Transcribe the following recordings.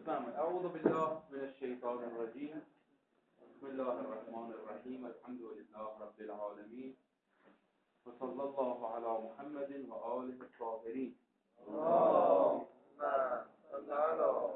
بفرمایید. اعوذ بالله من الشیطان الرجیم. بسم الله الرحمن الرحیم. الحمد لله رب العالمین و صلی الله علی محمد و آله الطاهرین. اللهم صل علی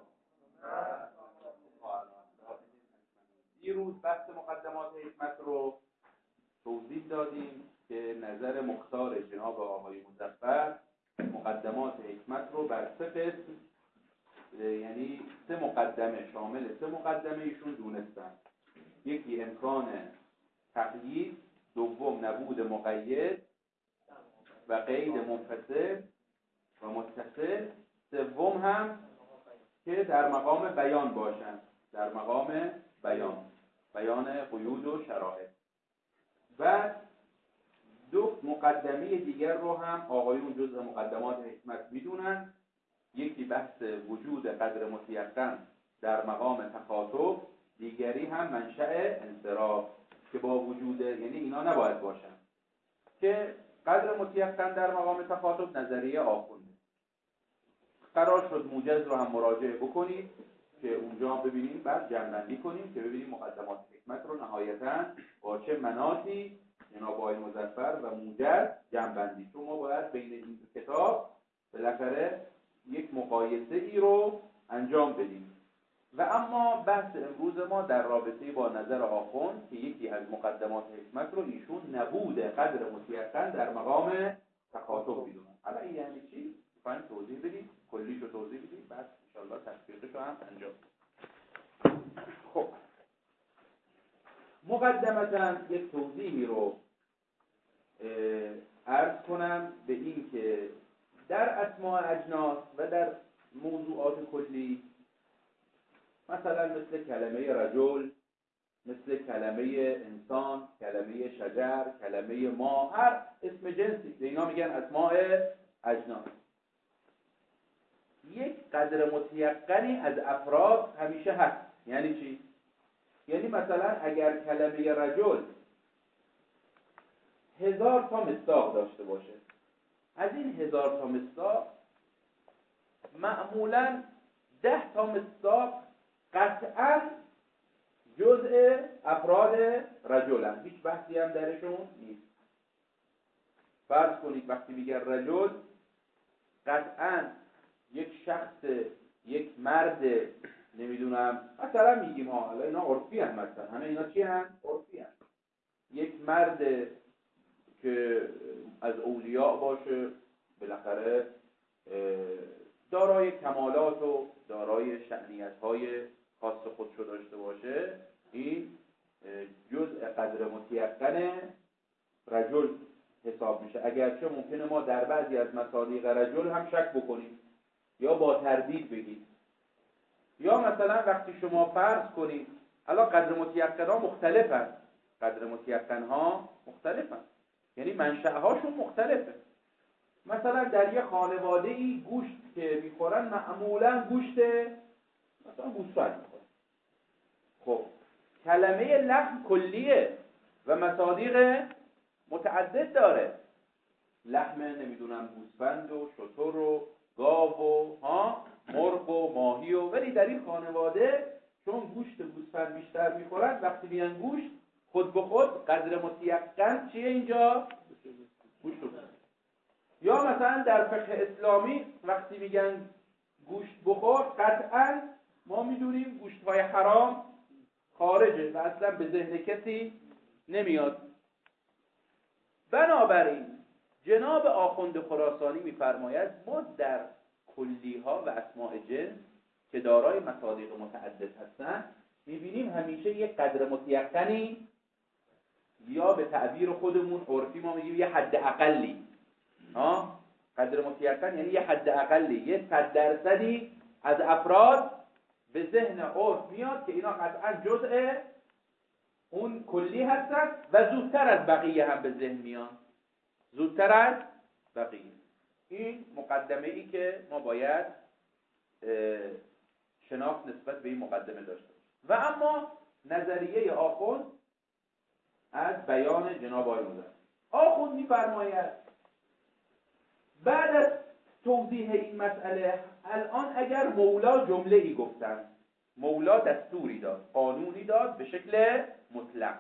دیروز بحث مقدمات حکمت رو توضیح دادیم که نظر مختار جناب آقای مظفر مقدمات حکمت رو بر سه قسم، یعنی سه مقدمه، شامل سه مقدمه ایشون دونستن. یکی امکان تقیید، دوم نبود مقید و قید منفصل و متصل، سوم هم که در مقام بیان باشن، در مقام بیان قیود و شرایط. و دو مقدمه دیگر رو هم آقایون جزء مقدمات حکمت میدونن. یکی بحث وجود قدر متیقن در مقام تخاطب، دیگری هم منشأ انصراف که با وجود، یعنی اینا نباید باشن. که قدر متیقن در مقام تخاطب نظریه آخونده. قرار شد موجز رو هم مراجعه بکنید که اونجا ببینیم، بعد جمع‌بندی کنیم که ببینیم مقدمات حکمت رو نهایتاً با چه مناطی جناب آقای مظفر و موجز جمع‌بندی. چون ما باید بین این کتاب بالاخره یک مقایسه ای رو انجام بدیم. و اما بحث امروز ما در رابطه با نظر آخوند که یکی از مقدمات حکمت رو ایشون نبود قدر متیقن در مقام تخاطب میدونن. حالا این یعنی چی؟ بخوایم توضیح بدیم، کلیشو توضیح بدیم، بعد انشاءالله تفصیلش رو هم انجام. خب مقدمتاً یک توضیحی رو عرض کنم به این که در اسماء اجناس و در موضوعات کلی، مثلا مثل کلمه رجل، مثل کلمه انسان، کلمه شجر، کلمه ما، هر اسم جنسی به اینا میگن اسماء اجناس. یک قدر متیقنی از افراد همیشه هست. یعنی چی؟ یعنی مثلا اگر کلمه رجل 1000 تا مصداق داشته باشه، از این 1000 تا مصداق معمولاً 10 تا مصداق قطعاً جزء افراد رجلن، هیچ بحثی هم درشون نیست. فرض کنید وقتی میگن رجل، قطعاً یک شخص، یک مرد، نمیدونم مثلا میگیم ها، حالا اینا عرفی هم، مثلا همه اینا چی هم؟ عرفی هم. یک مرد که از اولیاء باشه، بالاخره دارای کمالات و دارای شأنیت‌های خاص خودشو داشته باشه، این جزء قدر متیقن رجل حساب میشه. اگرچه ممکنه ما در بعضی از مصادیق رجل هم شک بکنیم یا با تردید بگیم. یا مثلا وقتی شما فرض کنید، الان قدر متیقن‌ها مختلفن، قدر متیقن‌ها مختلفن، یعنی منشأهاشون مختلفه. مثلا در یه خانواده‌ای گوشت که میخورن معمولا گوشت مثلا گوسفند میخورن. خب کلمه لحم کلیه و مصادیق متعدد داره، لحم نمیدونم گوسفند و شتر و گاو و مرغ و ماهی و، ولی در این خانواده چون گوشت گوسفند بیشتر میخورن، وقتی میگن گوشت خود به خود قدر متیقن چیه اینجا؟ گوشت. یا مثلا در فقه اسلامی وقتی میگن گوشت بخور، قطعا ما میدونیم گوشت‌های حرام خارجه و اصلا به ذهن کسی نمیاد. بنابراین جناب آخوند خراسانی میفرماید ما در کلیها و اسماء جنس که دارای مصادیق متعدد هستن، میبینیم همیشه یک قدر متیقنی، یا به تعبیر خودمون عرفی ما میگیم یه حد اقلی. قدر متیقن یعنی یه حد اقلی، یه 100% از افراد به ذهن عرف میاد که اینا قطعا جزء اون کلی هستن و زودتر از بقیه هم به ذهن میان، زودتر از بقیه. این مقدمه ای که ما باید شناخت نسبت به این مقدمه داشته باشیم. و اما نظریه آخوند از بیان جناب آقای مظفر، آخوند می‌فرماید بعد از توضیح این مسئله، الان اگر مولا جمله ای گفتن، مولا دستوری داد، قانونی داد به شکل مطلق،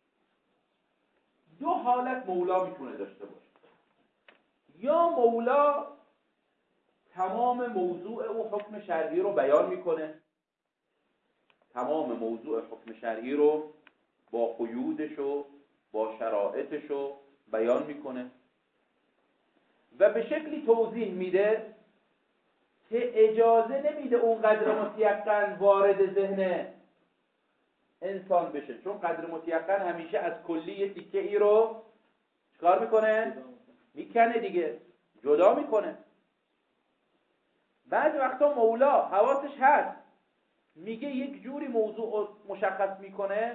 دو حالت مولا میتونه داشته باشه. یا مولا تمام موضوع او حکم شرعی رو بیان میکنه، تمام موضوع حکم شرعی رو با قیودش و با شرایطش رو بیان میکنه و به شکلی توضیح میده که اجازه نمیده اون قدر متیقن وارد ذهن انسان بشه، چون قدر متیقن همیشه از کلی یه تیکه ای رو چکار میکنه؟ میکنه دیگه، جدا میکنه. بعضی وقتا مولا حواسش هست، میگه یک جوری موضوع مشخص میکنه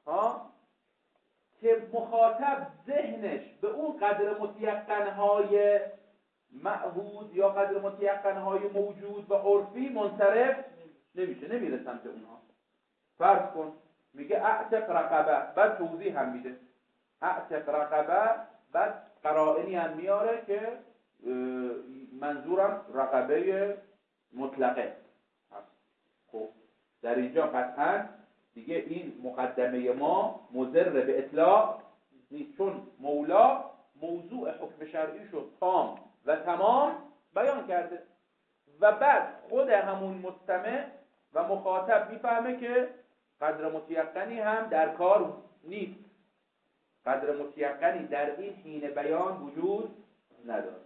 که مخاطب ذهنش به اون قدر متیقنهای معهود یا قدر متیقنهای موجود و عرفی منصرف نمیشه، نمیره سمت اونها. فرض کن میگه اعتق رقبه، بعد توضیح هم میده اعتق رقبه، بعد قرائنی هم میاره که منظورم رقبه مطلقه. خب در اینجا قطعا دیگه این مقدمه ما مضر به اطلاق نیست، چون مولا موضوع حکم شرعی شد تام و تمام بیان کرده و بعد خود همون مستمع و مخاطب میفهمه که قدر متیقنی هم در کار نیست، قدر متیقنی در این حین بیان وجود نداره.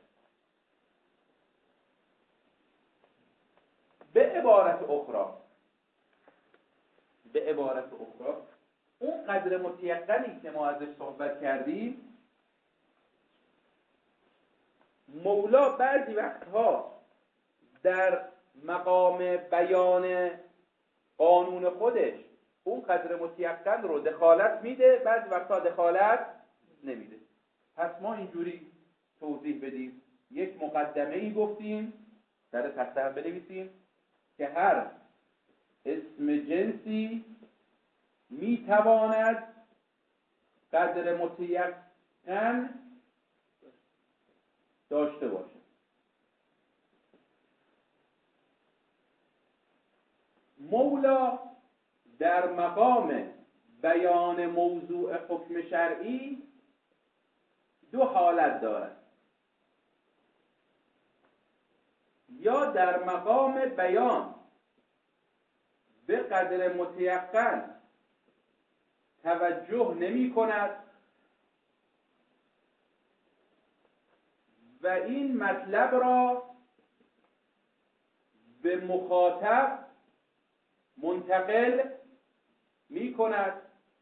به عبارت اخرى اون قدر متیقنی که ما ازش صحبت کردیم، مولا بعضی وقتها در مقام بیان قانون خودش اون قدر متیقن رو دخالت میده، بعضی وقتها دخالت نمیده. پس ما اینجوری توضیح بدیم، یک مقدمه‌ای گفتیم، در تخته هم بنویسیم که هر اسم جنسی میتواند قدر متیقن داشته باشه. مولا در مقام بیان موضوع حکم شرعی دو حالت دارد، یا در مقام بیان به قدر متیقن توجه نمی کند و این مطلب را به مخاطب منتقل می کند.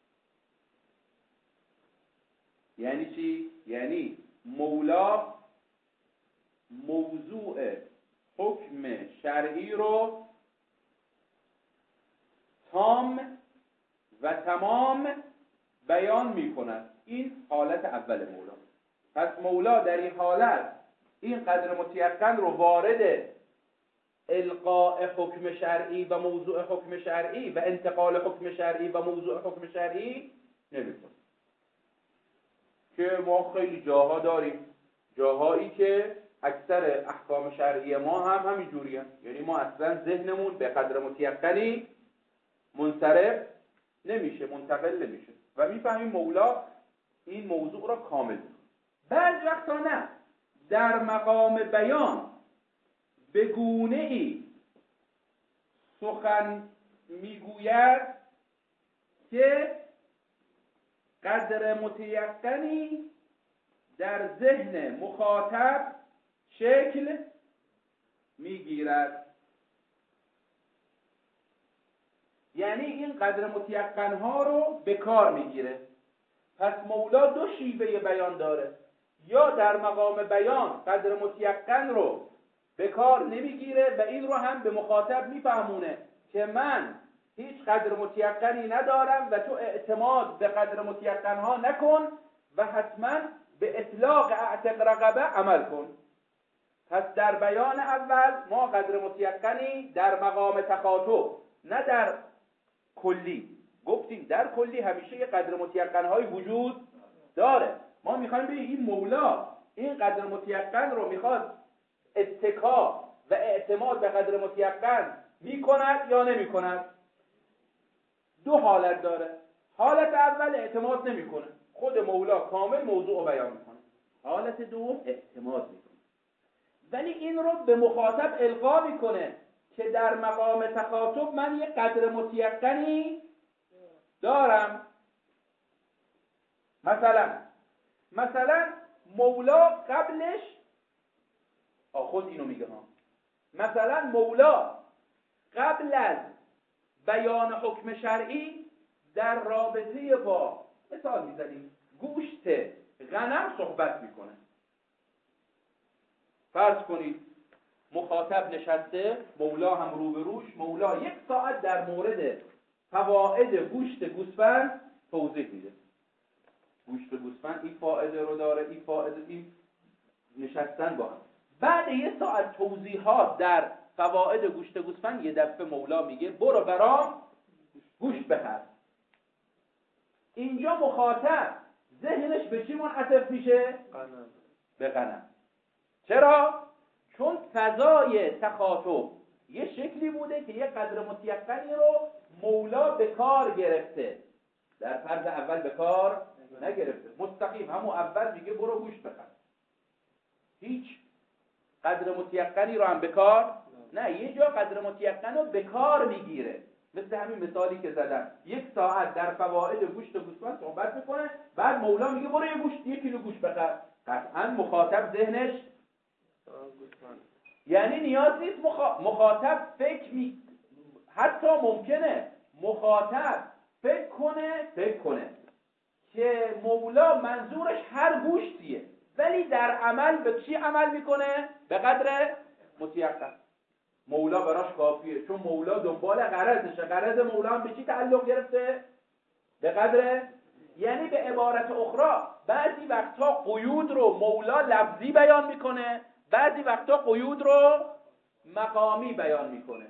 یعنی چی؟ یعنی مولا موضوع حکم شرعی رو تام و تمام بیان می کند. این حالت اول مولا. پس مولا در این حالت این قدر متیقن رو وارد القاء حکم شرعی و موضوع حکم شرعی و انتقال حکم شرعی و موضوع حکم شرعی نمی‌کنه. که ما خیلی جاها داریم، جاهایی که اکثر احکام شرعی ما هم همین جوریه، یعنی ما اصلا ذهنمون به قدر متیقنی منصرف نمیشه، منتقل نمیشه و میفهمیم مولا این موضوع را کامل می‌کنه. بعض وقتا نه، در مقام بیان به گونه‌ای سخن میگوید که قدر متیقنی در ذهن مخاطب شکل میگیرد. یعنی این قدر متیقنها رو به کار میگیره. پس مولا دو شیوه بیان داره، یا در مقام بیان قدر متیقن رو به کار نمیگیره و این رو هم به مخاطب میفهمونه که من هیچ قدر متیقنی ندارم و تو اعتماد به قدر متیقنها نکن و حتما به اطلاق اعتق رقبه عمل کن. پس در بیان اول ما قدر متیقنی در مقام تخاطب، نه در کلی. گفتیم در کلی همیشه یه قدر متیقنهای وجود داره. ما میخوایم بگیم این مولا این قدر متیقن رو میخواد اتکا و اعتماد به قدر متیقن میکند یا نمیکند؟ دو حالت داره. حالت اول اعتماد نمیکنه، خود مولا کامل موضوع رو بیان میکنه. حالت دوم اعتماد میکنه، ولی این رو به مخاطب القا میکنه که در مقام تخاطب من یه قدر متیقنی دارم. مثلا مولا قبلش خود اینو میگه ها، مثلا مولا قبل از بیان حکم شرعی در رابطه با مثال میزنیم گوشت غنم صحبت میکنه. فرض کنید مخاطب نشسته، مولا هم روبروش، مولا 1 ساعت در مورد فواید گوشت گوسفند توضیح میده. گوشت گوسفند این فایده رو داره، این فایده، این نشستن با هم. بعد 1 ساعت توضیحات در فواید گوشت گوسفند یه دفعه مولا میگه برو برام گوشت بخر. اینجا مخاطب ذهنش به چی منعطف میشه؟ به غنم. چرا؟ چون فضای تخاطب یه شکلی بوده که یه قدر متیقنی رو مولا به کار گرفته، در فرض اول به کار نگرفته. مستقیم همون اول میگه برو گوشت بخر، هیچ قدر متیقنی رو هم به کار نه. یه جا قدر متیقن رو به کار میگیره، مثل همین مثالی که زدم. 1 ساعت در فواید گوشت و گوسفند صحبت میکنه، بعد مولا میگه برو یه کیلو گوشت بخر. قطعا مخاطب ذهنش یعنی نیاز نیست مخاطب حتی ممکنه مخاطب فکر کنه که مولا منظورش هر گوشتیه، ولی در عمل به چی عمل میکنه؟ به قدر متیقن. مولا براش کافیه، چون مولا دنبال غرضشه. غرض مولا هم به چی تعلق گرفته؟ به قدر. یعنی به عبارت اخرى بعضی وقتا قیود رو مولا لفظی بیان میکنه، بعضی وقتا قیود رو مقامی بیان میکنه.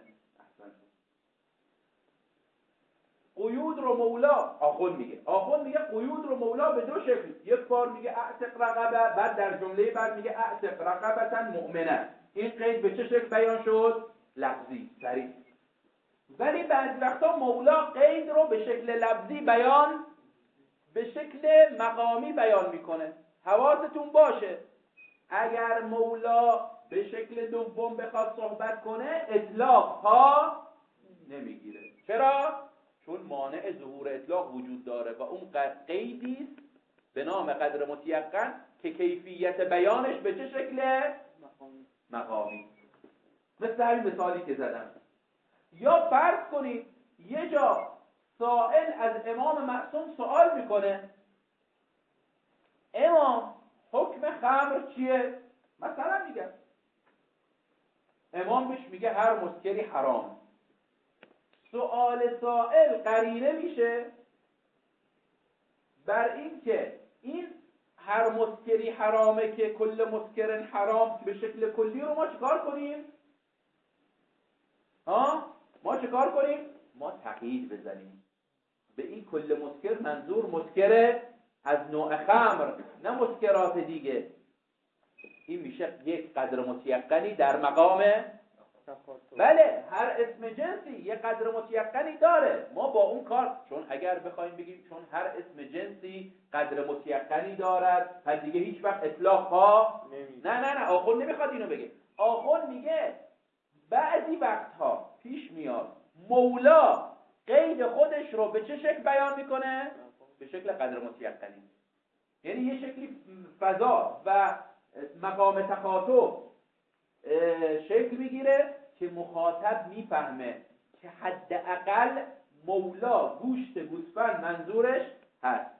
قیود رو مولا آخوند میگه قیود رو مولا به 2 شکل. یک بار میگه اعتق رقبه، بعد در جمله بعد میگه اعتق رقبتا مؤمنه. این قید به چه شکل بیان شد؟ لفظی، صریح. ولی بعضی وقتا مولا قید رو به شکل لفظی به شکل مقامی بیان میکنه. حواستون باشه اگر مولا به شکل دوم بخواد صحبت کنه اطلاق ها نمیگیره. چرا؟ چون مانع ظهور اطلاق وجود داره و اون قیدی است به نام قدر متیقن که کیفیت بیانش به چه شکله؟ مقامی. مثل همین مثالی که زدم. یا فرض کنید یه جا سائل از امام معصوم سوال میکنه امام حکم خمر چیه؟ مثلا میگه امام بهش میگه هر مسکری حرام. سؤال سائل قرینه میشه بر این که این هر مسکری حرامه که کل مسکرن حرام به شکل کلی رو ما چیکار کنیم؟ ما چیکار کنیم؟ ما تقیید بزنیم. به این کل مسکر منظور مسکر از نوع خمر، نه مسکرات دیگه. این میشه یک قدر متیقنی در مقام. بله هر اسم جنسی یک قدر متیقنی داره. ما با اون کار، چون اگر بخوایم بگیم چون هر اسم جنسی قدر متیقنی دارد پس دیگه هیچ وقت اطلاق ها نه آخوند نمیخواد اینو بگه. آخوند میگه بعضی وقتها پیش میاد مولا قید خودش رو به چه شکل بیان میکنه؟ به شکل قدر متیقنی. یعنی یه شکلی فضا و مقام تخاطب شکل میگیره که مخاطب میفهمه که حداقل مولا گوشت گوسفند منظورش هست.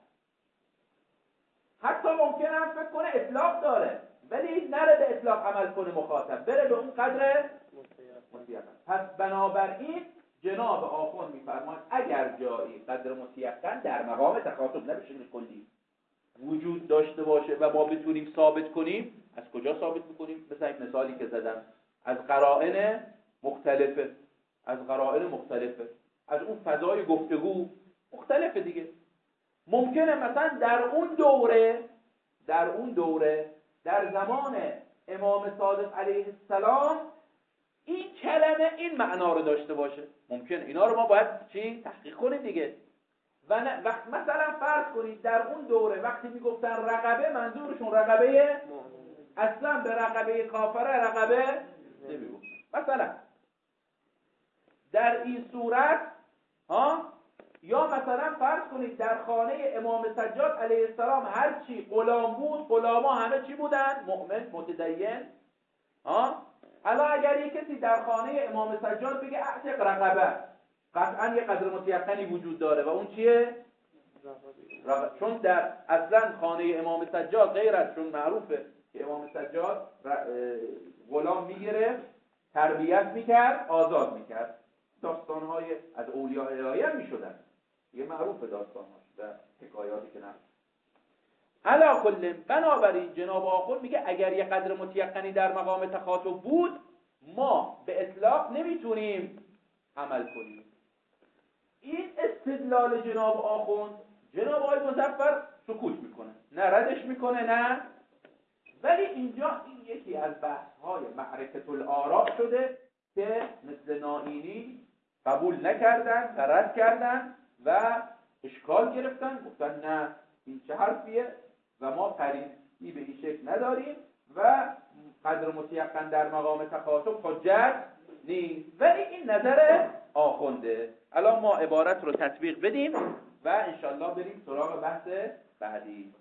حتی ممکنه هم فکر کنه اطلاق داره ولی نره به اطلاق عمل کنه، مخاطب بره به اون قدر متیقن. پس بنابراین جناب آخوند میفرماید اگر جایی قدر متیقن در مقام تخاطب نه به شکل کلی وجود داشته باشه و ما بتونیم ثابت کنیم، از کجا ثابت میکنیم؟ مثل این مثالی که زدم از قرائن مختلفه، از اون فضای گفتگو مختلفه دیگه. ممکنه مثلا در اون دوره در زمان امام صادق علیه السلام این کلمه این معنا رو داشته باشه. ممکنه اینا رو ما باید چی تحقیق کنیم دیگه. و مثلا فرض کنید در اون دوره وقتی میگفتن رقبه منظورشون رقبه اصلا به رقبه کافره رقبه نمیگفتن. مثلا در این صورت یا مثلا فرض کنید در خانه امام سجاد علیه السلام هر چی غلام بود غلاما همه چی بودن؟ مؤمن متدین. حالا اگر یک کسی در خانه امام سجاد بگه اعتق رقبه، قطعا یه قدر متیقنی وجود داره و اون چیه؟ چون در اصلا خانه امام سجاد غیر از چون معروفه که امام سجاد غلام میگرفت تربیت میکرد آزاد میکرد. داستانهای از اولیاء الهی هم میشدن، یه معروف داستانهاش و حکایاتی که نمیشه. علا کل بنابراین جناب آخوند میگه اگر یه قدر متیقنی در مقام تخاطب بود ما به اطلاق نمیتونیم عمل کنیم. این استدلال جناب آخوند جناب آقای مظفر سکوت میکنه، نه ردش میکنه نه، ولی اینجا این یکی از بحث‌های معرکة الآراء شده که مثل نائینی قبول نکردن و رد کردن و اشکال گرفتن، گفتن نه این چه حرفیه و ما قرینی به این شکل نداریم و قدر متیقن در مقام تخاطب حجت نیست. ولی این نظر آخونده. الان ما عبارت رو تطبیق بدیم و انشالله بریم سراغ بحث بعدی.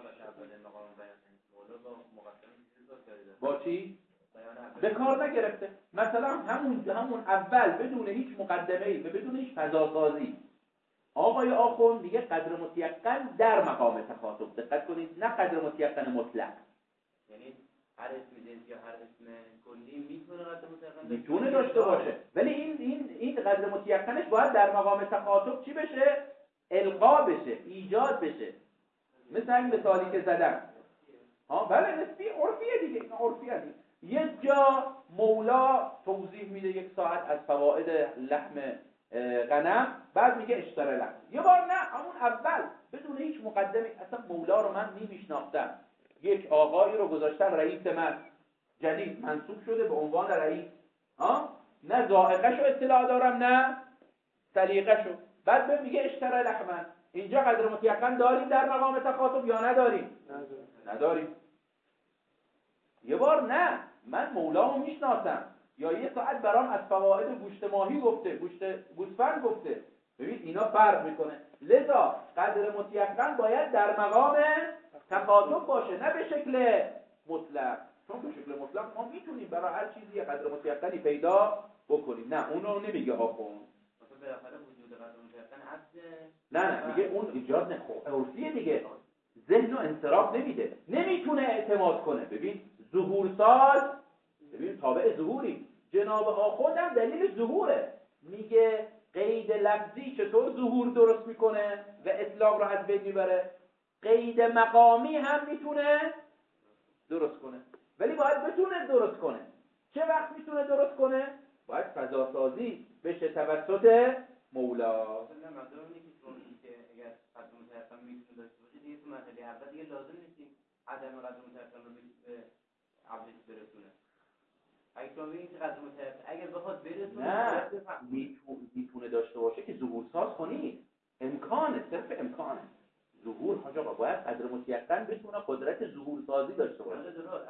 با چی؟ به کار نگرفته. مثلا همون اول بدون هیچ مقدمه‌ای و بدون هیچ فضاسازی آقای آخوند میگه قدر متیقن در مقام تخاطب. دقت کنید، نه قدر متیقن مطلق. یعنی هر اسم جنس یا هر اسم کلی میتونه قدر متیقن میتونه داشته باشه، ولی این قدر متیقنش باید در مقام تخاطب چی بشه؟ القا بشه، ایجاد بشه. مثل این مثالی که زدم. بله نسبی عرفیه دیگه، این عرفیه دیگه. یک جا مولا توضیح میده یک ساعت از فواید لحم غنم، بعد میگه اشتره لحم. یه بار نه، همون اول بدون هیچ مقدمه، اصلا مولا رو من نمیشناختم، یک آقایی رو گذاشتن رئیس من، جدید منصوب شده به عنوان رئیس، نه ذائقه‌شو اطلاع دارم نه سلیقه‌شو، بعد به میگه اشتره لحم. اینجا قدر متیقن داریم در مقام تخاطب یا نداریم؟ نداریم. یه بار نه، من مولامو میشناسم، یا یه ساعت برام از فواید گوشت ماهی گفته، گوشت گوسفند گفته. ببین اینا فرق میکنه. لذا قدر متیقن باید در مقام تخاطب باشه، نه به شکل مطلق. چون به شکل مطلق ما میتونیم برای هر چیزی یه قدر متیقنی پیدا بکنیم. نه اونو نمیگه آخوند. مثلا بالاخره وجود قدر متیقن نه میگه اون ایجاد عرفیه دیگه، ذهن و انصراف نمیده، نمیتونه اعتماد کنه. ببین ظهور ساز، ببین تابع ظهوری. جناب آخوندم دلیل ظهوره، میگه قید لفظی چطور ظهور درست میکنه و اطلاق رو از بین میبره، قید مقامی هم میتونه درست کنه، ولی باید بتونه درست کنه. چه وقت میتونه درست کنه؟ باید فضا سازی بشه توسط مولا. مثلا منظور اینه که اگر قدر متیقن میتونه داشته باشه دیگه تو مرحله اول دیگه لازم نیست عدم قدر متیقن رو به عبدش برسونه. اگه شما بگید که قدر متیقن اگر بخواد برسونه نه میتونه داشته باشه که ظهور ساز کنی، امکانه، صرف امکانه. ظهور حاج آقا باید قدر متیقن بتونه قدرت ظهور سازی داشته باشه.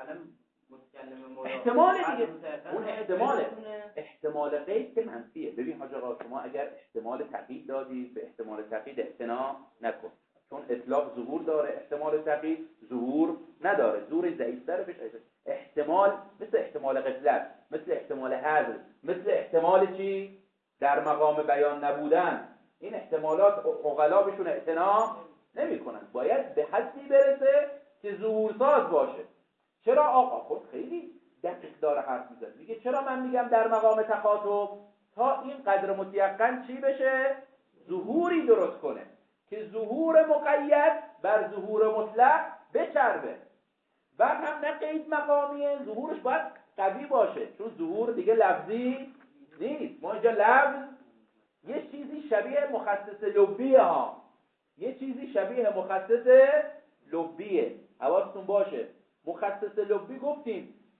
احتمال دیگه، اون احتمال غیب که منفیه. ببین حاج آقا شما اگر احتمال تقیید دادی به احتمال تقیید اعتنا نکن، چون اطلاق ظهور داره، احتمال تقیید ظهور نداره، ظهور ضعیف‌تر بشه. احتمال مثل احتمال غفلت، مثل احتمال حذف، مثل احتمال چی؟ در مقام بیان نبودن. این احتمالات عقلا بهشون اعتنا نمی‌کنن، باید به حدی برسه که ظهور ساز باشه. چرا آقا خود خیلی دقیق داره حرف میزنه، میگه چرا من میگم در مقام تخاطب؟ تا این قدر متیقن چی بشه؟ ظهوری درست کنه که ظهور مقید بر ظهور مطلق بچربه. بعد هم نه قید مقامیه، ظهورش باید قوی باشه، چون ظهور دیگه لفظی نیست. ما اینجا لفظ یه چیزی شبیه مخصص لبیه ها، یه چیزی شبیه مخصص لبیه. حواستون باشه مخصص لبی گفتیم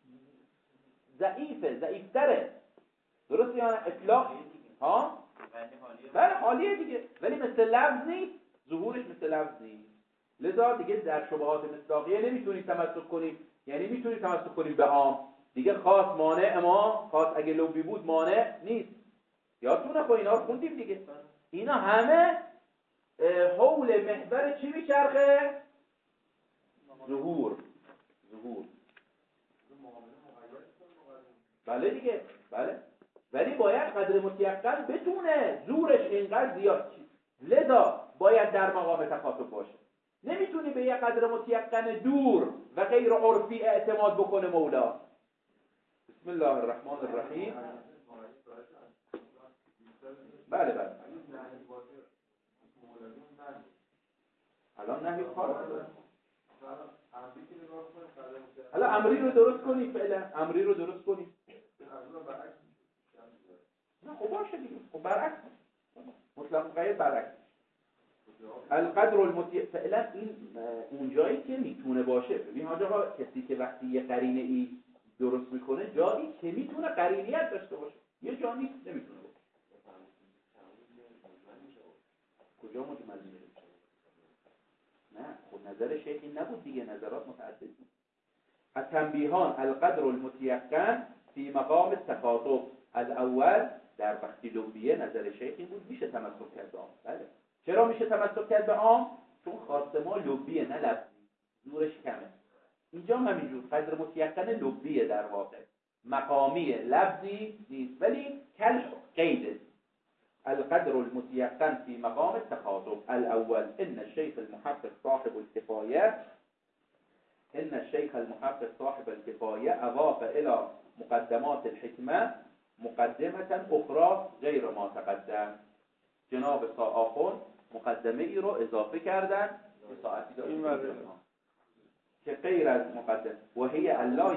ضعیفتره. درسته یا نه؟ اطلاق ها؟ بله حالیه دیگه، ولی مثل لفظ نیست، ظهورش مثل لفظ نیست. لذا دیگه در شبهات مصداقیه نمیتونید تمسک کنید، یعنی میتونید تمسک کنید به عام دیگه. خاص مانع ما، خاص اگه لوبی بود مانع نیست. یادتونه خب اینا رو خوندیم دیگه. اینا همه حول محور چی میچرخه؟ ظهور. بله دیگه، بله. ولی باید قدر متیقن بتونه زورش اینقدر زیاد چی، لذا باید در مقام تخاطب باشه. نمیتونی به یه قدر متیقن دور و غیر عرفی اعتماد بکنه مولا. بسم الله الرحمن الرحیم. بله الان نهی کار نداره. حالا امری رو درست کنی، فعلا امری رو درست کنی. نه خب باشه دیگه، خب برعکس مطلق غیر برعکس. القدر فعلا این اونجایی که میتونه باشه. ببین حاج آقا، کسی که وقتی یه قرینه ای درست میکنه جایی که میتونه قرینیت داشته باشه، یه جا نیست نمیتونه باشه. کجا مجمل میشه؟ نه خود نظر شیخ این نبود دیگه، نظرات متعدد بود. التنبیهان القدر المتیقن فی مقام التخاطب. الاول در وقتی لوبیه نظر شیخ این بود میشه تمسک کرد به عام. بله چرا میشه تمسک کرد به عام؟ چون خواست ما لوبیه نه لفظی، زورش کمه. اینجا همینجور قدر متیقن لوبیه، در واقع مقامیه، لفظی نیست، ولی کل قیده. القدر المتيقن في مقام التخاطب. الأول إن الشيخ المحقق صاحب الكفاية أضاف إلى مقدمات الحكمة مقدمة أخرى غير ما تقدم. جناب آخون مقدمه ای رو اضافه کردن به ساعتی داشتیم که غیر از مقدم وهي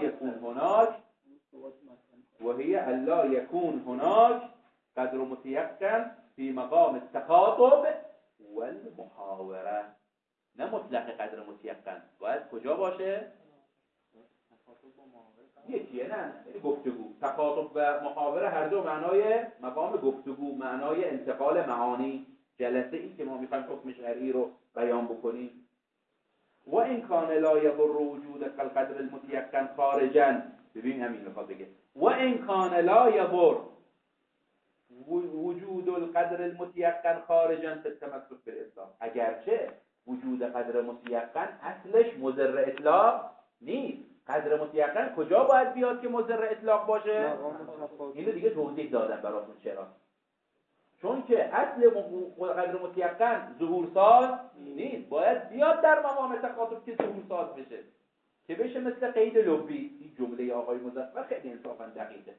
ألا يكون هناك قدر متيقن في مقام التخاطب والمحاوره. نه مطلق قدر متيقن، باید کجا باشه؟ یکیه، نه گفتگو. تخاطب و محاوره هر دو معنای مقام گفتگو، معنای انتقال معانی. جلسه ای که ما میخوایم حکم شرعی رو بیان بکنیم. و این کان لا یضر وجود القدر المتيقن خارجا. ببین همین میخواد بگه و این کان لا یضر وجود القدر المتيقن خارجا في التمسك بالاطلاق. اگرچه وجود قدر متيقن اصلش مضر اطلاق نیست. قدر متيقن کجا باید بیاد که مضر اطلاق باشه؟ اینو دیگه توضیح دادم براتون چرا. چون که اصل قدر متيقن ظهور ساز نیست، باید بیاد در مقام تخاطب که ظهور ساز بشه، که بشه مثل قید لبی. این جمله آقای مظفر خیلی انصافا دقیقه.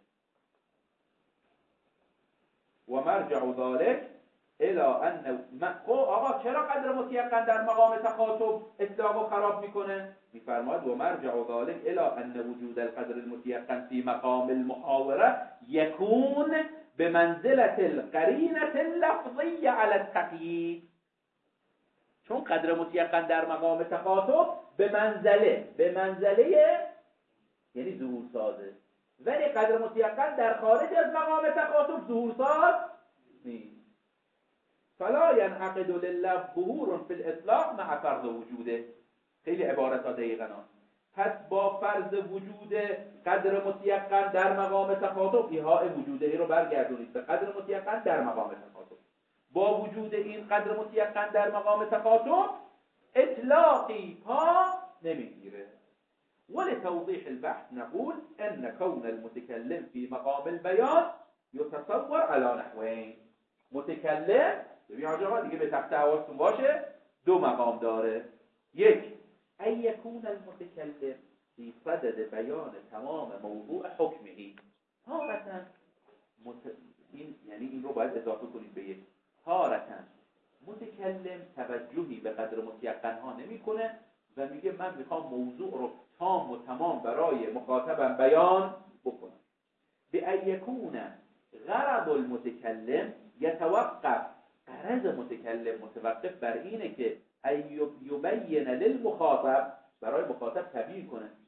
و مرجع ذلك الى ان آقا چرا قدر متيقن در مقام تخاطب اطلاقو خراب میکنه؟ میفرماید و مرجع ذلك الى ان وجود القدر المتيقن في مقام المحاوره يكون بمنزله القرينه اللفظيه على التقييد. چون قدر متيقن در مقام تخاطب به منزله یعنی ظهور سازه، ولی قدر متيقن در خارج از مقام تخاطب ظهور ساز نیست. فلا ينعقد لللفظ ظهور في الاطلاق مع فرض وجوده. خیلی عبارت ها دقیقا. پس با فرض وجود قدر متيقن در مقام تخاطب، ایحاء وجوده ای رو برگردونید به قدر متيقن در مقام تخاطب. با وجود این قدر متيقن در مقام تخاطب اطلاقی پا نمیگیره. ولتوضيح البحث نقول ان كون المتكلم في مقام البيان يتصور على نحوين. متکلم ببین آقا دیگه به تخت حواستون باشه، دو مقام داره. یک، ان یکون المتکلم فی صدد بیان تمام موضوع حکمه. تارةً این یعنی این رو باید اضافه کنید به یک. تارةً متکلم توجهی به قدر متيقن ها نمیکنه و میگه من میخوام موضوع رو تام و تمام برای مخاطبم بیان بکنم. به ان یکون غرض المتکلم یتوقف، غرض متکلم متوقف بر اینه که یبین للمخاطب، برای مخاطب تبیین کنه،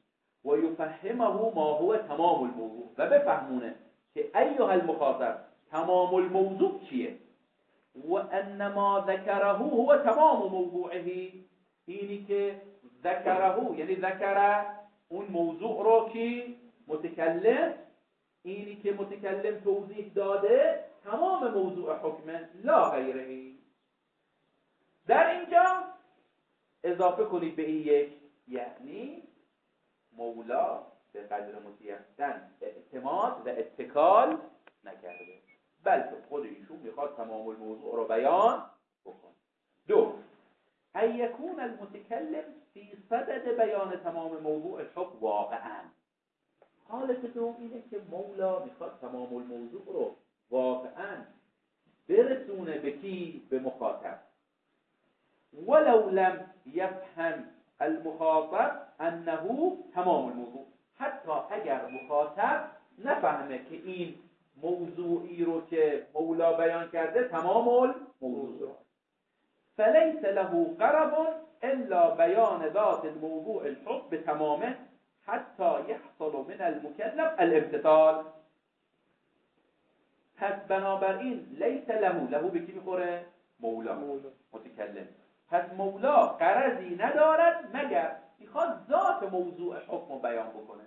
و یفهمه ما هو تمام الموضوع، و بفهمونه که ایها المخاطب تمام الموضوع چیه، و انما ذکره هو تمام موضوعه، اینی که ذکره یعنی ذکره اون موضوع رو که متکلم، اینی که متکلم توضیح داده تمام موضوع حکمه لا غیره. در اینجا اضافه کنید به این یک، یعنی مولا به قدر متیقن اعتماد و اتکال نکرده، بلکه خود ایشون میخواد تمام الموضوع رو بیان بکن. دو، ان یکون المتکلم فی صدد بیان تمام موضوع الحکم واقعا. حالت دوم اینه که مولا میخواد تمام الموضوع رو واقعا برسونه به کی؟ به مخاطب. ولو لم یفهم المخاطب انه تمام الموضوع، حتی اگر مخاطب نفهمه که این موضوعی رو که مولا بیان کرده تمام الموضوع، فلیس له غرض الا بیان ذات الموضوع الحکم بتمامه حتی یحصل من المکلف الامتثال. پس بنابراین لیس له به کی میخوره؟ مولا متکلم. پس مولا غرضی ندارد مگر میخواد ذات موضوع حکم رو بیان بکنه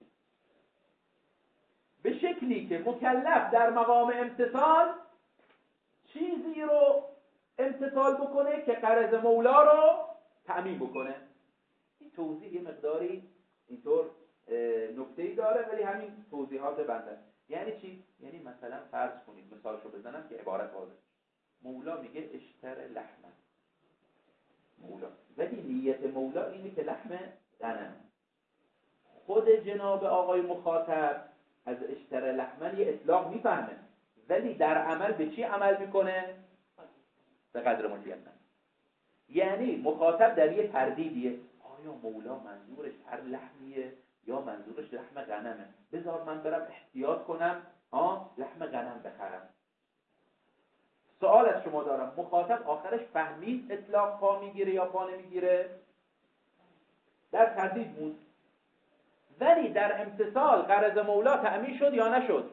به شکلی که مکلف در مقام امتثال چیزی رو امتثال بکنه که غرض مولا رو تأمین بکنه. این توضیح یه مقداری اینطور نکته‌ای داره، ولی همین توضیحات بنده. یعنی چی؟ یعنی مثلا فرض کنید، مثالشو بزنم که عبارت واضح. مولا میگه اشتر لحمه، مولا، ولی نیت مولا اینه که لحم غنم. خود جناب آقای مخاطب از اشتر لحمن یه اطلاق میفهمه، ولی در عمل به چی عمل میکنه؟ به قدر متیقن. یعنی مخاطب در یه تردیدیه، آیا مولا منظورش هر لحمیه یا منظورش لحم غنمه؟ بذار من برم احتیاط کنم لحم غنم بخرم. سوال از شما دارم، مخاطب آخرش فهمید اطلاق پا میگیره یا پا نمیگیره؟ در تردید بود، ولی در امتثال غرض مولا تأمین شد یا نشد؟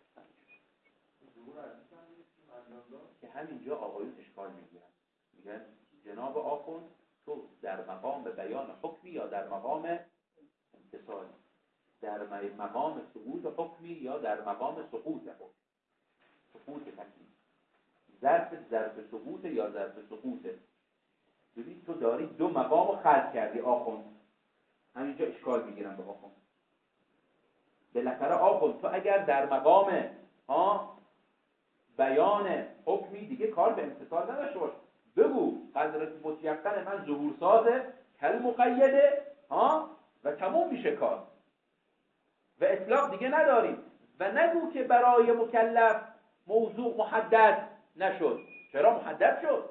که همینجا آقایون اشکال میگیرن، میگن جناب آخوند تو در مقام بیان حکمی یا در مقام امتثال، در مقام ثبوت حکمی یا در مقام سقوط حکم، سقوط تکلیف، ظرف ثبوت یا ظرف سقوطه. ببین تو داری دو مقام رو خلق کردی آخوند. همینجا اشکال میگیرن به آخوند. بالاخره آخوند تو اگر در مقام بیان حکمی دیگه کار به امتثال نداشته باش، بگو قدر متیقن من ظهور سازه کل مقیده و تموم میشه کار و اطلاق دیگه نداریم. و نگو که برای مکلف موضوع محدد نشد. چرا محدد شد؟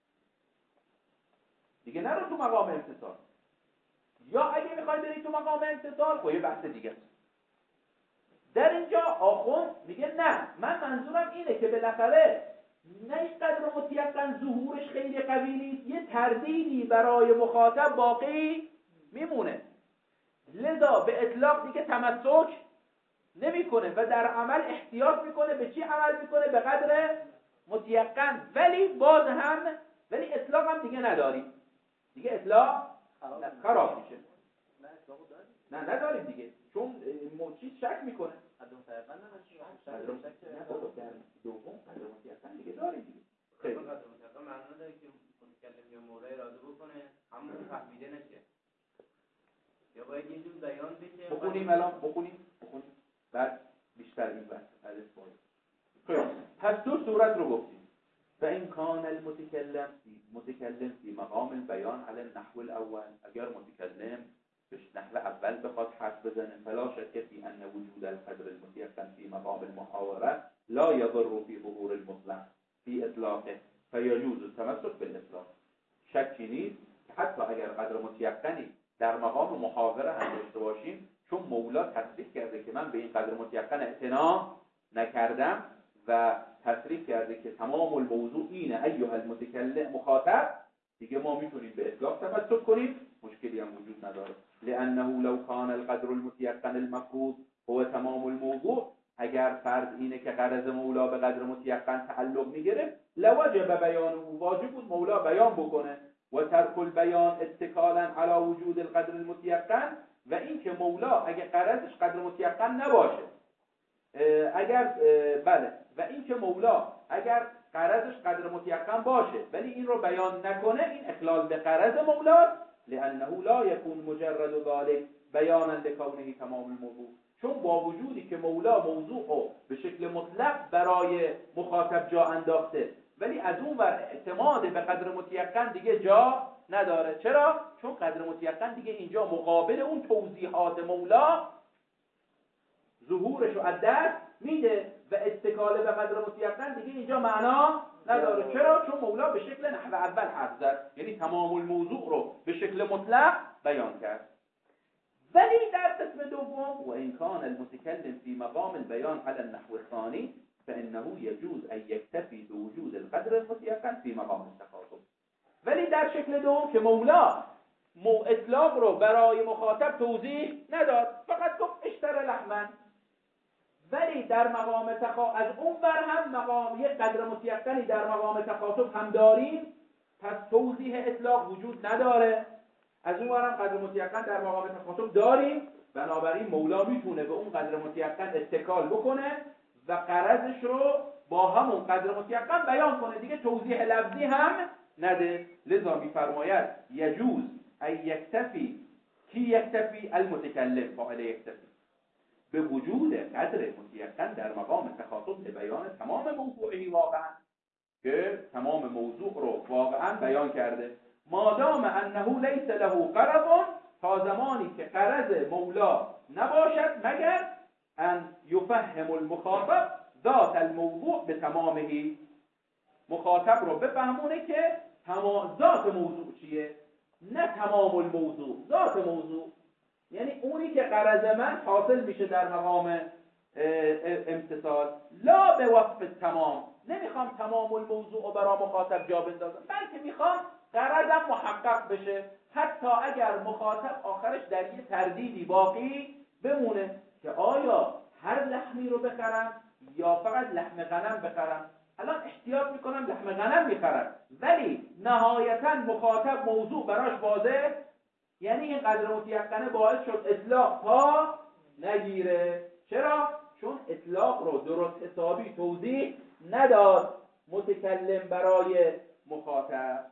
دیگه نرو تو مقام امتثال. یا اگه میخوای بری تو مقام امتثال خب یه بحث دیگه است. در اینجا آخوند میگه نه، من منظورم اینه که بالاخره نه قدر متیقن ظهورش خیلی قوی نیست، یه تردیدی برای مخاطب باقی میمونه، لذا به اطلاق دیگه تمسک نمیکنه و در عمل احتیاط میکنه. به چی عمل میکنه؟ به قدر متیقن. ولی باز هم اطلاق هم دیگه نداریم، دیگه اطلاق خراب میشه. نه نداریم دیگه، چون چیز شک میکنه. قدر متیقن دوم قدر متیقن دیگه داریم دیگه. خیلی قدر متیقن معنی نداره که متکلم یا مولا اراده بکنه همون فهمیده نشه، یا باید یه جور بیان بشه. بخونیم الان، بخونیم بعد بیشتر این بحث الف باید. پس دو صورت رو گفتیم. و این کان متکلم فی مقام البیان علی النحو الاول، اگر متکلم به نحو اول بخواد حرف بزنه، فلا شک فی ان وجود القدر المتیقن فی مقام المحاوره لا یضر فی ظهور المطلق فی اطلاقه فیجوز التمسک بالاطلاق. شکی نیست که حتی اگر قدر متیقنی در مقام محاوره هم داشته باشیم، چون مولا تصریح کرده که من به این قدر متیقن اعتنا نکردم و تصریح کرده که تمام الموضوع اینه ایها المتکلم مخاطب، دیگه ما میتونیم به اطلاق تمسک کنیم، مشکلی هم وجود نداره. لانه لو کان القدر المتيقن المفروض هو تمام الموضوع، اگر فرض اینه که غرض مولا به قدر متيقن تعلق میگیره، لوجب بیانه، واجب بود مولا بیان بکنه. و ترک البیان اتکالا علی وجود القدر المتيقن، و این که مولا اگر غرضش قدر متيقن نباشه، و این که مولا اگر غرضش قدر متيقن باشه ولی این رو بیان نکنه، این اخلال به غرض مولاست. لانه لا يكون مجرد ذلك بیانا لكونه تمام الموضوع، چون با وجودی که مولا موضوع رو به شکل مطلق برای مخاطب جا انداخته، ولی از اون ور اعتماد به قدر متيقن دیگه جا نداره. چرا؟ چون قدر متيقن دیگه اینجا مقابل اون توضیحات مولا ظهورش رو از دست میده و اتکال به قدر متيقن دیگه اینجا معنا نداره. چرا؟ چون مولا به شکل نحو اول حرف زد، یعنی تمام الموضوع رو به شکل مطلق بیان کرد. ولی در قسم دوم، و این کان المتکلم فی مقام البیان علی النحو الثانی فانه یجوز ان یکتفی بوجود القدر المتيقن فی مقام التخاطب. ولی در شکل دوم که مولا اطلاق رو برای مخاطب توضیح نداد، فقط گفت اشتر لحمن، ولی در مقام از اون بر هم مقام یک قدر متيقنی در مقام تخاطب هم داریم، پس توضیح اطلاق وجود نداره. از اون برم قدر متيقن در مقام تخاطب داریم، بنابراین مولا میتونه به اون قدر متيقن اتکال بکنه و غرضش رو با همون قدر متيقن بیان کنه، دیگه توضیح لفظی هم نده. لذا میفرماید یجوز ان یکتفی، کی یکتفی؟ المتکلم، فاعل یکتفی، به وجود قدر متيقن در مقام تخاطب به بیان تمام موضوعی، واقعا که تمام موضوع رو واقعا بیان کرده، مادام انه لیس له غرض، تا زمانی که غرض مولا نباشد مگر ان یفهم المخاطب ذات الموضوع به تمامه، مخاطب رو بفهمونه که ذات موضوع چیه، نه تمام الموضوع، ذات موضوع، یعنی اونی که غرض من حاصل میشه در مقام امتثال، لا به وصف تمام. نمیخوام تمام الموضوع رو برای مخاطب جا بندازم، بلکه میخوام غرضم محقق بشه، حتی اگر مخاطب آخرش در یه تردیدی باقی بمونه که آیا هر لحمی رو بخرم یا فقط لحم غنم بخرم. الان احتیاط میکنم لحم غنم میخرم، ولی نهایتا مخاطب موضوع براش واضح، یعنی این قدر متيقنه باعث شد اطلاق پا نگیره. چرا؟ چون اطلاق رو درست حسابی توضیح نداد متکلم برای مخاطب.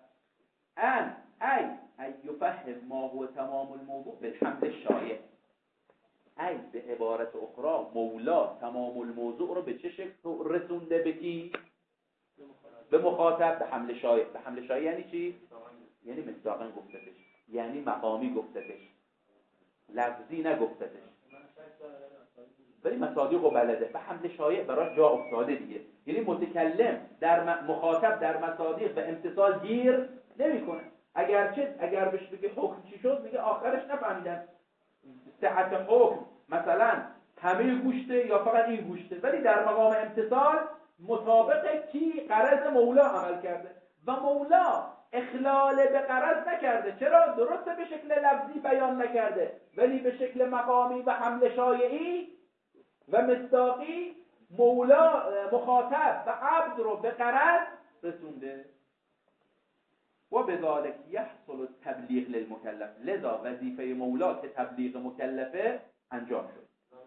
ای یفهم ما هو تمام الموضوع بالحمل الشایع، ای به عبارت اخرى مولا تمام الموضوع رو به چه شکل رسونده؟ به کی؟ به مخاطب، به حمل شایع. به حمل شایع یعنی چی؟ یعنی مصداقاً گفتتش، یعنی مقامی گفتتش، لفظی نگفتتش، ولی مصادیق و بلده. به حمل شایع براش جا افتاده دیگه، یعنی متکلم در مخاطب در مصادیق و امتصال گیر نمیکنه. اگر بهش بگه حکم چی شد، میگه آخرش نفهمیدم صحت حکم مثلا همه گوشته یا فقط این گوشته، ولی در مقام امتصال مطابق کی؟ غرض مولا عمل کرده و مولا اخلال به غرض نکرده. چرا؟ درسته به شکل لفظی بیان نکرده، ولی به شکل مقامی و حمل شایعی و مصداقی مولا مخاطب و عبد رو به غرض رسونده. و بذالک یحصل التبلیغ للمکلف، لذا وظیفه مولا که تبلیغ مکلفه انجام شد.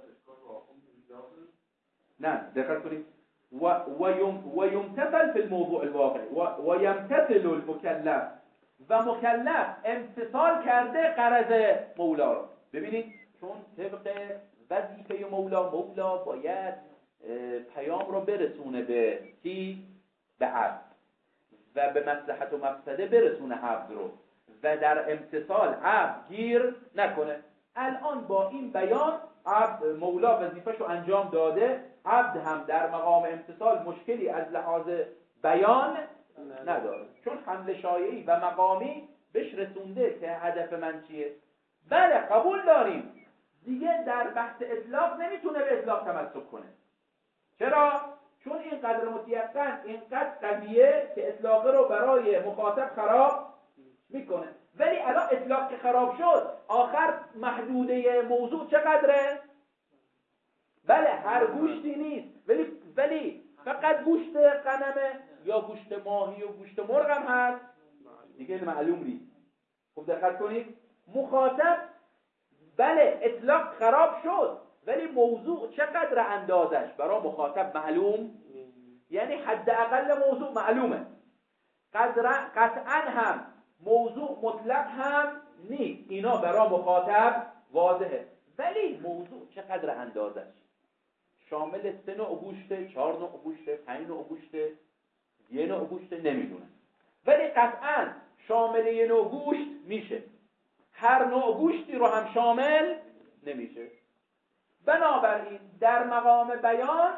نه دقت کنید، و یمتثل فی الموضوع الواقعی و یمتثل المکلف، و مکلف امتثال کرده غرض مولا رو. ببینید چون طبق وظیفه مولا باید پیام رو برسونه به کی؟ به عبد، و به مصلحت و مفسده برسونه عبد رو، و در امتثال عبد گیر نکنه. الان با این بیان عبد مولا وظیفه‌شو انجام داده، عبد هم در مقام امتثال مشکلی از لحاظ بیان نداره، چون حمل شایعی و مقامی بهش رسونده که هدف من چیه. بله قبول داریم، دیگه در بحث اطلاق نمیتونه به اطلاق تمسک کنه. چرا؟ چون این قدر متيقن اینقدر قویه که اطلاق رو برای مخاطب خراب میکنه. ولی الان اطلاق که خراب شد، آخر محدوده موضوع چقدره؟ بله هر گوشتی نیست، ولی فقط گوشت غنمه یا گوشت ماهی و گوشت مرغ هم هست دیگه، معلوم نیست. خوب دقت کنید، مخاطب بله اطلاق خراب شد، ولی موضوع چقدر اندازش برای مخاطب معلوم، یعنی حداقل موضوع معلومه، قطعا هم موضوع مطلق هم نیست، اینا برای مخاطب واضحه. ولی موضوع چقدر اندازش، شامل 3 نوع گوشت، 4 نوع گوشت، 5 نوع گوشت، 1 نوع گوشت، نمیدونه. ولی قطعا شامل 1 نوع گوشت میشه، هر نوع گوشتی رو هم شامل نمیشه. بنابراین در مقام بیان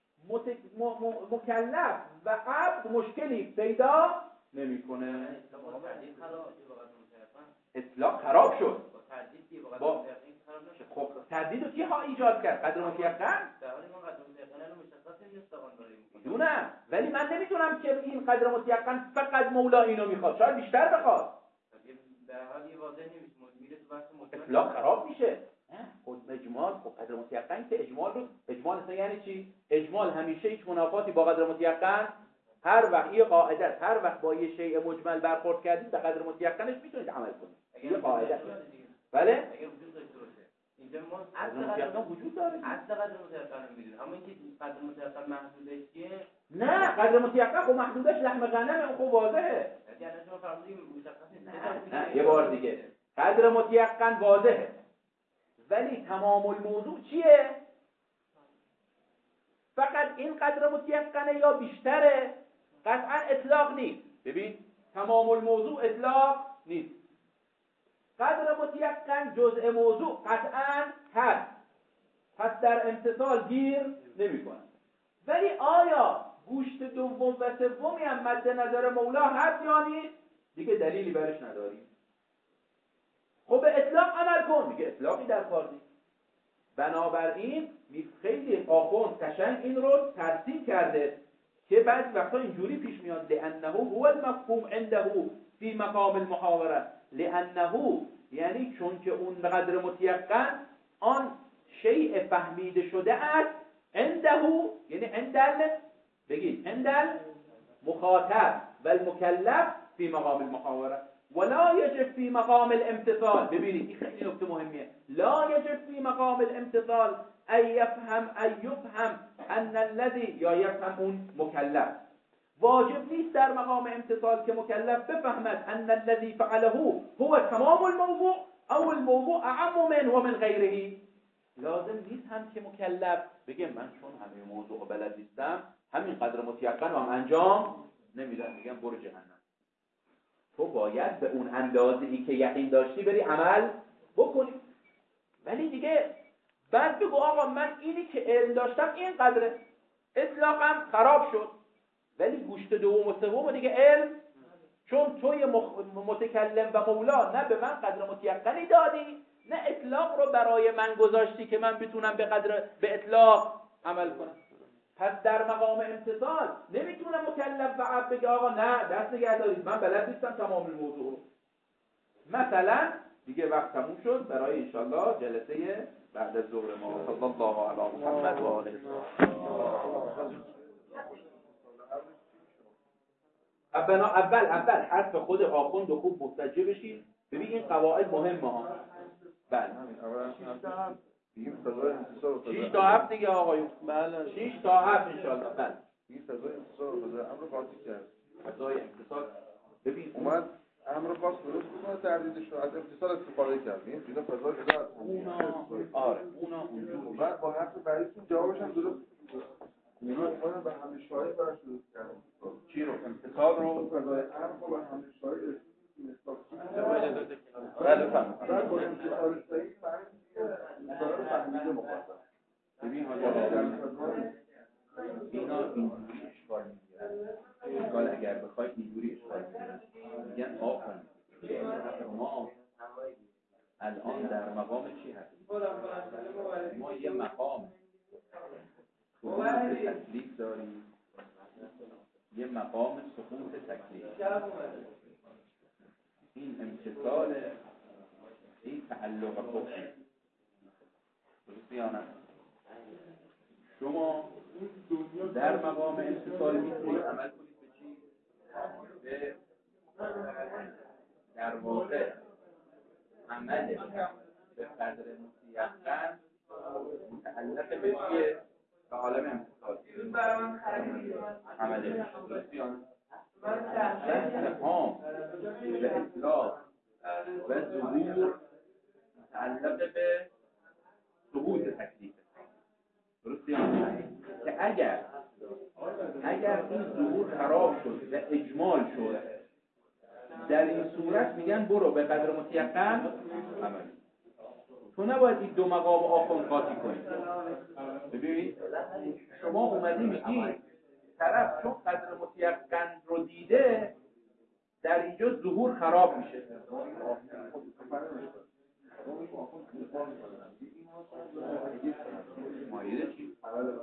مکلف و عبد مشکلی پیدا نمیکنه. اطلاق خراب شد. خب تردید رو کی ها ایجاد کرد؟ قدر متیقن؟ میدونم، ولی من نمیدونم که این قدر متیقن فقط مولا اینو میخواد، شاید بیشتر بخواد. اطلاق خراب میشه. خود اجمال، خب قدر متیقن که اجمال اصلا یعنی چی؟ اجمال همیشه هیچ منافاتی با قدر متیقن، هر وقت یه قاعده است، هر وقت با یه شیء مجمل برخورد کردید به قدر متیقنش میتونید عمل کنید. یه قاعده است. بله؟ اینجا ما قدر متیقن وجود داره. اصل قدر متیقن رو میدونیم، اما اینکه قدر متیقن محدودش چیه؟ نه، قدر متیقن خب محدودش لحم غنمه، اون خب واضحه. یعنی شما فرمودید مشخص نیست. نه یه بار دیگه، قدر متیقن واضحه، ولی تمام الموضوع چیه؟ فقط این قدر متیقنه یا بیشتره؟ قطعا اطلاق نیست. ببین تمام الموضوع اطلاق نیست. قدر متیقن جزء موضوع قطعا هست، پس در امتثال گیر نمی کنه. ولی آیا گوشت دوم و سومی هم مد نظر مولا هست یا نیست؟ دیگه دلیلی برش نداریم. خب به اطلاق عمل کن، میگه اطلاقی در کار نیست. بنابراین خیلی آخوند قشنگ این رو ترتیب کرده که بعضی وقتا اینجوری پیش میاد لانه هو المفهوم عنده فی مقام المحاوره، لانه یعنی چون که اون قدر متیقن آن شیء فهمیده شده است، عنده یعنی عندل، بگید عندل مخاطب و المکلف فی مقام المحاوره ولا يجب في مقام الامتثال. ببینید این خیلی نکته مهمیه، لا يجب في مقام الامتثال ان يفهم ان الذي یا يفهم اون مکلف، واجب نیست در مقام امتثال که مکلف بفهمد ان الذي فعله هو تمام الموضوع او الموضوع اعم من و من غیره. لازم نیست هم که مکلف بگه من چون همه موضوع بلد نیستم همین قدر متیقن هم انجام نمیدم، میگم برو جهنم. تو باید به اون اندازه‌ای که یقین داشتی بری عمل بکنی. ولی دیگه بعد بگو آقا من اینی که علم داشتم این قدره، اطلاقم خراب شد، ولی گوشت دوم و سوم دیگه علم، چون توی متکلم و مولا نه به من قدر متیقنی دادی نه اطلاق رو برای من گذاشتی که من بتونم به اطلاق عمل کنم. پس در مقام امتثال نمیتونم مکلف و عبد بگه آقا نه دست نگه دارید من بلد نیستم تمام الموضوع رو. مثلا دیگه وقت تموم شد برای انشالله جلسه بعد از ظهر ما. صلی الله علی محمد و آله. اول حرف خود آخوند رو خوب متوجه بشید. ببین این قواعد مهمه ها. بله 6 تا 7 دیگه آقایون. بله 6 تا 7 انشالله. بله این فضای امتصال امر قاطی کرد. فضای امتصال ببین اومد امر خاص درست بود، تردیدش رو از امتصال استفاده کرد. این چیزا فضای شده اونا اونجوری بعد با حرف بعدیتون جوابش هم درست اونا اومدن به همه شاهد براش درست کردن. چی رو؟ امتصال رو فضای امر با همه شاهد نسبت بله فهمم. بعد با امتصال صحیح فهمیده مخاطب. ببین اینا اینجوری اشکال میگیرن. اشکال اگر بخواید اینجوری اشکال میگن آخوند ما الان در مقام چی هستیم؟ ما یه مقام سقوط تکلیف داریم، یه مقام سقوط تکلیف. این امتصال این تعلق حکم درسته یا نه؟ شما در مقام امتصال میتونید عمل کنید به چی؟ به در واقع عمل به قدر متیقن متعلق به چیه؟ به عالم امتصال عمله درسته یا نه؟ اتهام به اطلاق و ظهور متعلق به ثبوت تکلیف درسته یا نه؟ که اگر این ظهور خراب شد و اجمال شد در این صورت میگن برو به قدر متیقن عمل. تو نباید این دو مقام آخوند قاطی کنی. ببینید شما اومدی میگی طرف چون قدر متیقن رو دیده در اینجا ظهور خراب میشه. مایده چی؟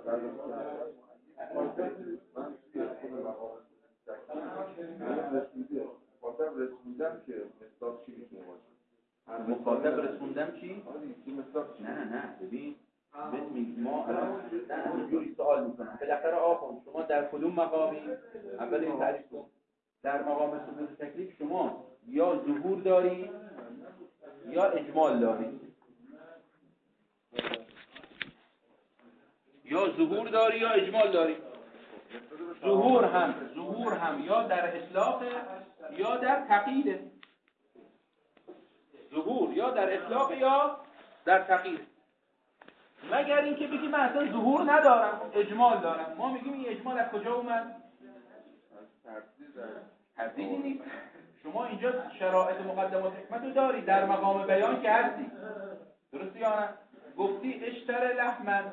مخاطب رسوندم که مصداق چی میتونه باشه؟ مخاطب رسوندم چی؟ نه ببین ما الان اینجوری سوال میکنم بالاخره آخوند شما در کدوم مقامی؟ اول این تعریف کن. در مقام ثبوت تکلیف شما یا ظهور داری یا اجمال داری. یا ظهور داری یا اجمال داری. ظهور هم یا در اطلاق یا در تقیید. ظهور یا در اطلاق یا در تقیید. مگر اینکه بگی من اصلا ظهور ندارم اجمال دارم. ما میگیم این اجمال از کجا اومد؟ تردیدی نیست. شما اینجا شرایط مقدمات حکمت رو داری در مقام بیان که هستی. درسته یا نه؟ گفتی اشتر لحمن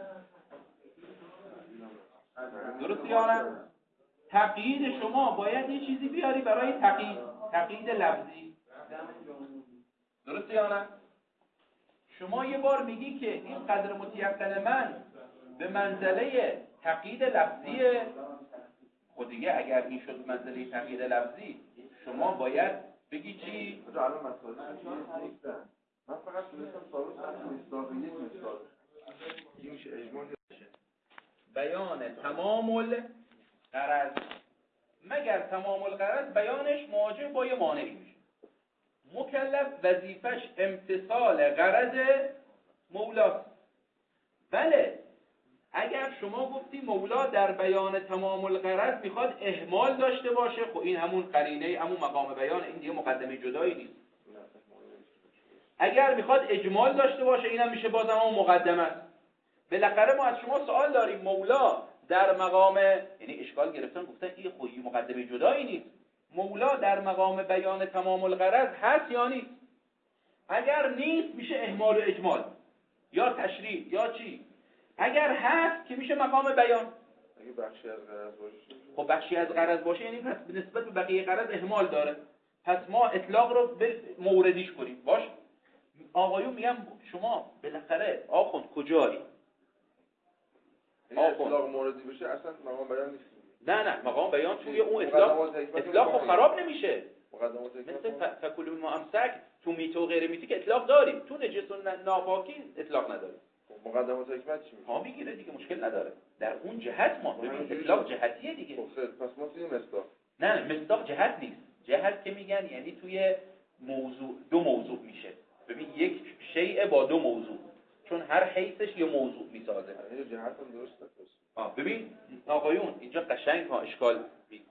درسته یا نه؟ تقیید شما باید یه چیزی بیاری برای تقیید لفظی. درسته یا نه؟ شما یه بار میگی که این قدر متیقن من به منزله تقیید لفظیه. خود دیگه اگر این شد منزله تقیید لفظی شما باید بگی چی؟ الان مسئله من فقط تونستم ثابت کنم مصداق یک مثال این میشه اجمال بیان تمام الغرض. مگر تمام الغرض بیانش مواجه با یه مانعی میشه. مکلف وظیفش امتصال غرض مولاست. بله اگر شما گفتی مولا در بیان تمام الغرض میخواد اهمال داشته باشه، خب این همون قرینه همون مقام بیان، این دیگه مقدمه جدایی نیست. اگر میخواد اجمال داشته باشه اینم میشه بازم همون مقدمه است. بالاخره ما از شما سوال داریم مولا در مقام، یعنی اشکال گرفتن گفتن این خودی مقدمه جدایی نیست، مولا در مقام بیان تمام الغرض هست یا نیست؟ اگر نیست میشه اهمال و اجمال یا تشریح یا چی. اگر هست که میشه مقام بیان. اگه بخشی از غرض باشه خب بخشی از غرض باشه یعنی پس نسبت به بقیه غرض اهمال داره، پس ما اطلاق رو به موردیش کنیم. باش آقایون میگم شما بالاخره آخوند کجایی؟ اطلاق موردی بشه اصلا مقام بیان نیست. نه مقام بیان توی اون اطلاق خب خراب نمیشه. مثل فکل ما امسک تو میتو و غیر میتی که اطلاق داریم، تو نجس و ناپاکی اطلاق نداریم. مقدمات حکمت چی میشه؟ ها میگیره دیگه مشکل نداره. در اون جهت ما ببین اطلاق جهتیه دیگه. پس ما توی مصداق نه مصداق جهت نیست. جهت که میگن یعنی توی موضوع دو موضوع میشه. ببین یک شیء با دو موضوع، چون هر حیثش یه موضوع میسازه. این جهت هم درسته. ببین آقایون اینجا قشنگ ها اشکال بید.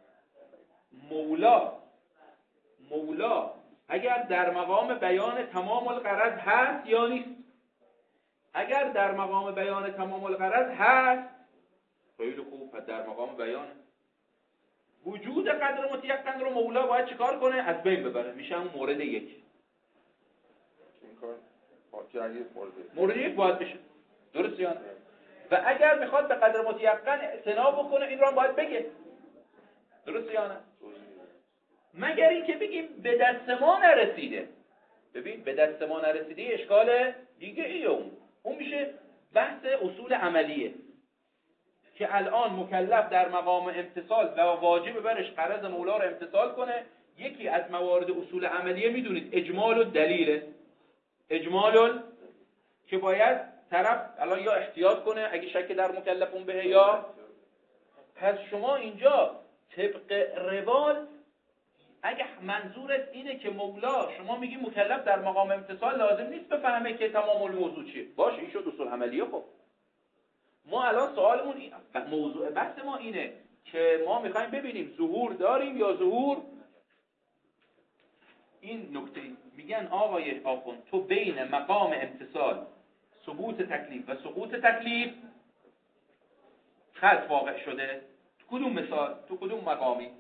مولا اگر در مقام بیان تمام الغرض هست یا نیست؟ اگر در مقام بیان تمام الغرض هست خیلی خوب، پس در مقام بیان وجود قدر متیقن رو مولا باید چیکار کنه؟ از بین ببره. میشه همون مورد یک. این کار مورد یک باید بشه. درست یا نه؟ و اگر میخواد به قدر متیقن اعتنا بکنه این رو هم باید بگه. درست یا نه؟ مگر این که بگیم به دست ما نرسیده. ببین به دست ما نرسیده اشکال دیگه اون میشه بحث اصول عملیه که الان مکلف در مقام امتصال و واجب برش غرض مولا رو امتصال کنه، یکی از موارد اصول عملیه میدونید اجمال و دلیله. اجمال که باید طرف الان یا احتیاط کنه اگه شک در مکلفون به یا پس شما اینجا طبق روال اگه منظورت اینه که مولا شما میگی مکلف در مقام امتثال لازم نیست بفهمه که تمام الموضوع چیه. باشه این شد اصول عملیه. خب ما الان سوالمون موضوع بحث ما اینه که ما میخوایم ببینیم ظهور داریم یا ظهور. این نکته میگن آقای آخوند تو بین مقام امتثال ثبوت تکلیف و سقوط تکلیف خلط واقع شده. تو کدوم مثال؟ تو کدوم مقامی؟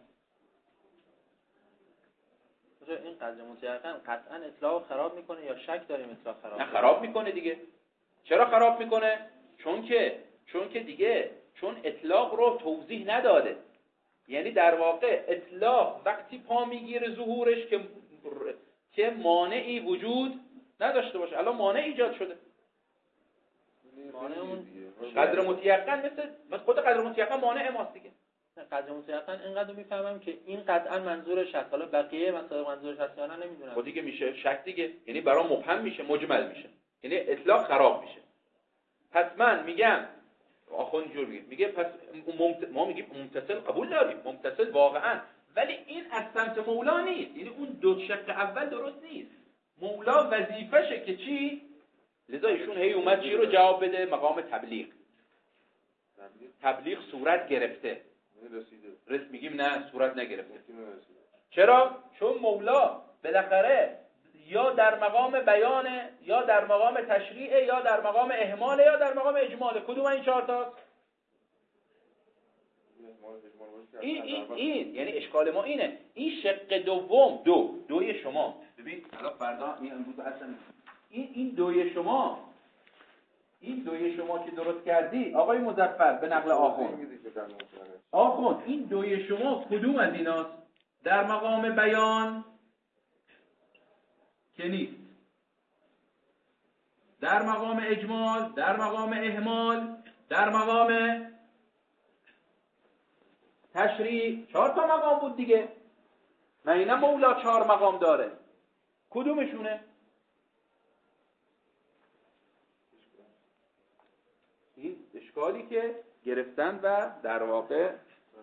این قضیه متيقن قطعا اطلاق خراب میکنه یا شک داریم اطلاق خراب؟ نه خراب میکنه دیگه. چرا خراب میکنه؟ چون که دیگه چون اطلاق رو توضیح نداده. یعنی در واقع اطلاق وقتی پا میگیره ظهورش که مانعی وجود نداشته باشه. الان مانع ایجاد شده. مانع اون قدر متيقن مثل خود قدر متيقن مانع ماست دیگه. قدر متيقن اینقدر میفهمم که این قطعا منظورش هست. حالا بقیه مسائل منظورش هست یا نه نمیدونم. خب دیگه میشه شک دیگه. یعنی برام مبهم میشه، مجمل میشه. یعنی اطلاق خراب میشه. پس من میگم آخوند جور میگه پس ما میگیم ممتثل قبول داریم، ممتثل واقعا، ولی این از سمت مولا نیست. یعنی اون دو شق اول درست نیست. مولا وظیفشه که چی؟ لذا ایشون هی اومد چی رو جواب بده؟ مقام تبلیغ صورت گرفته. میگیم نه صورت نگرفته. چرا؟ چون مولا بالاخره یا در مقام بیانه یا در مقام تشریعه یا در مقام اهماله یا در مقام اجماله. کدوم این چهار تاست؟ این یعنی اشکال ما اینه. این شق دوم دوی شما ببین الان فردا این امروز اصلا این دوی شما که درست کردی آقای مظفر به نقل آخوند این دوی شما کدوم از ایناست؟ در مقام بیان که نیست، در مقام اجمال، در مقام اهمال، در مقام تشریع. 4 تا مقام بود دیگه. نه اینا مولا 4 مقام داره. کدومشونه؟ این اشکالی که گرفتن و در واقع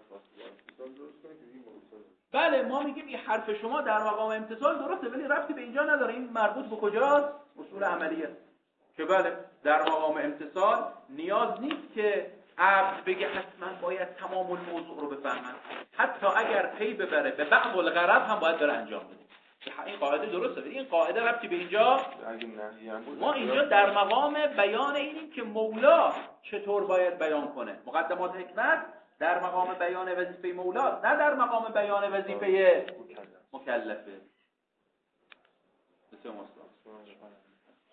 بله ما میگیم این حرف شما در مقام امتثال درسته ولی ربطی به اینجا نداره. این مربوط به کجاست؟ اصول عملیه. که بله در مقام امتثال نیاز نیست که عبد بگه حتما باید تمام الموضوع رو بفهمن. حتی اگر پی ببره به بعض الغرض هم باید بره انجام بده. این قاعده درسته ولی این قاعده ربطی به اینجا. ما اینجا در مقام بیان اینیم که مولا چطور باید بیان کنه. مقدمات حکمت در مقام بیان وظیفه مولا، نه در مقام بیان وظیفه مکلفه. بسیار مستقیم.